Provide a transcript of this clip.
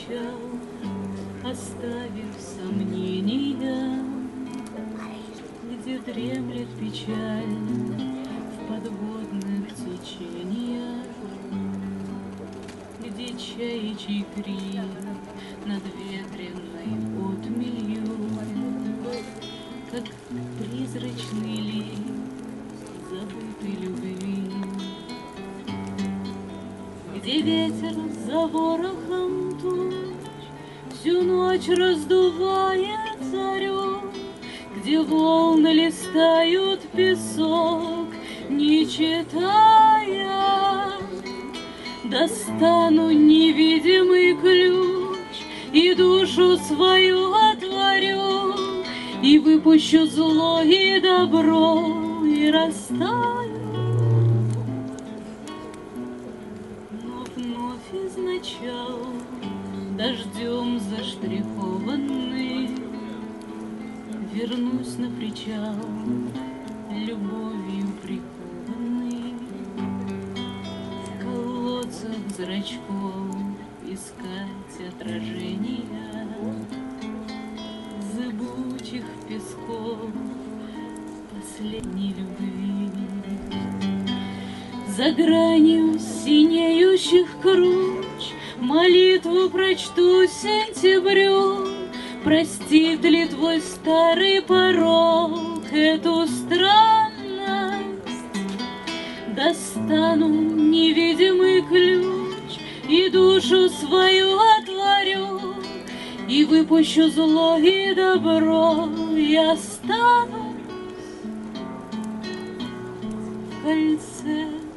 печаль, оставив сомнения, где дремлет печаль в подводных течениях, где чаячий крик над ветреной отмелью, как призрачный лик забытой любви, где ветер за ворохом туч всю ночь раздувает зарю, где волны листают песок, не читая. Достану невидимый ключ и душу свою отворю, и выпущу зло и добро, и растаю. Но вновь изначал дождем заштрихованный вернусь на причал, любовью прикованный, в колодцах зрачков искать отражения зыбучих песков последней любви. За гранью синеющих круч молитву прочту сентябрю. Простит ли твой старый порог эту странность? Достану невидимый ключ и душу свою отворю, и выпущу зло и добро, и останусь в кольце